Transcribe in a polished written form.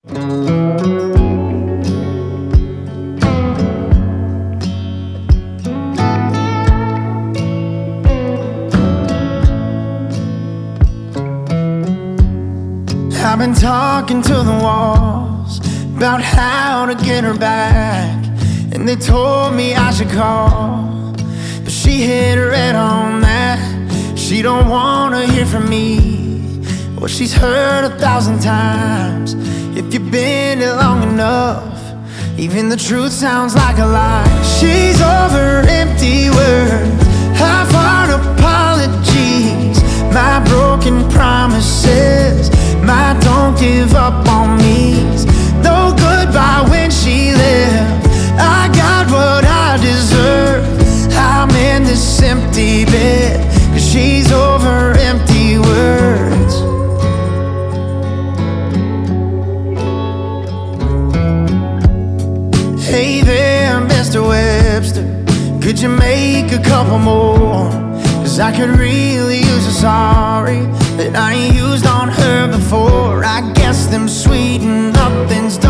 I've been talking to the walls about how to get her back, and they told me I should call, but she hit red on that. She don't wanna hear from me what she's heard 1,000 times. If you've been here long enough, even the truth sounds like a lie. She's over empty words, half-heart apologies, my broken promises, my don't give up on me's no goodbye when she left. I got what I deserve, I'm in this empty bed, 'cause she's over empty words. Hey there, Mr. Webster, could you make a couple more? 'Cause I could really use a sorry that I ain't used on her before. I guess them sweet nothings